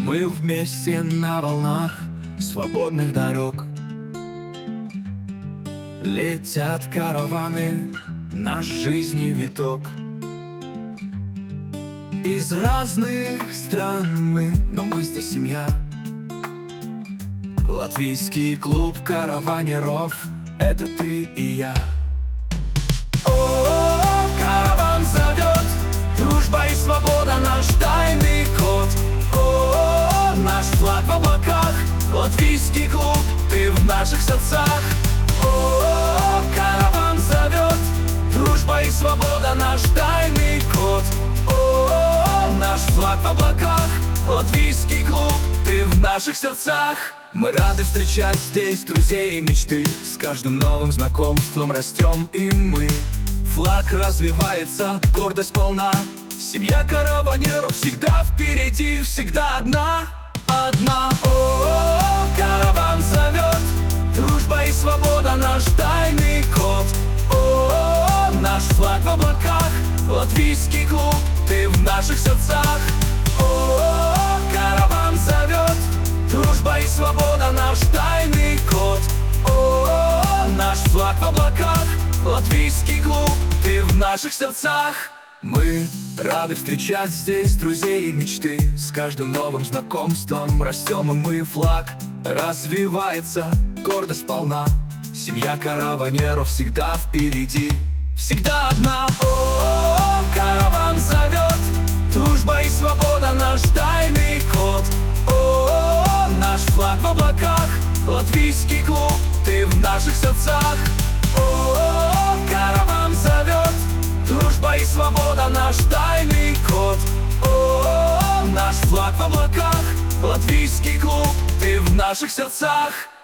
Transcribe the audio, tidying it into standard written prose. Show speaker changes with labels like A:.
A: Мы вместе на волнах свободных дорог. Летят караваны, наш жизни виток. Из разных стран мы, но мы здесь семья. Латвийский клуб караванеров — это ты и я. О, караван зовет, дружба и свобода — наш тайный код. О, наш флаг в облаках, латвийский клуб, ты в наших сердцах. О, караван зовет, дружба и свобода — наш тайный код. О, наш флаг в облаках, латвийский клуб, ты в наших сердцах. Мы рады встречать здесь друзей и мечты. С каждым новым знакомством растем и мы. Флаг развивается, гордость полна. Семья караванеров всегда впереди, всегда одна. Одна. О, караван зовет, дружба и свобода — наш тайный код. О, наш флаг в облаках, латвийский клуб, ты в наших сердцах. О, караван зовет, дружба и свобода — наш тайный код. О, наш флаг в облаках, латвийский клуб, ты в наших сердцах. Мы рады встречать здесь друзей и мечты. С каждым новым знакомством растем и мы. Флаг развивается, гордость полна. Семья караванеров всегда впереди, всегда одна. О, караван зовет, дружба и свобода — наш тайный код. О, наш флаг в облаках, латвийский клуб, ты в наших сердцах. О, караван зовет, дружба и свобода — наш тайный код. О, наш флаг в облаках, латвийский клуб, ты в наших сердцах.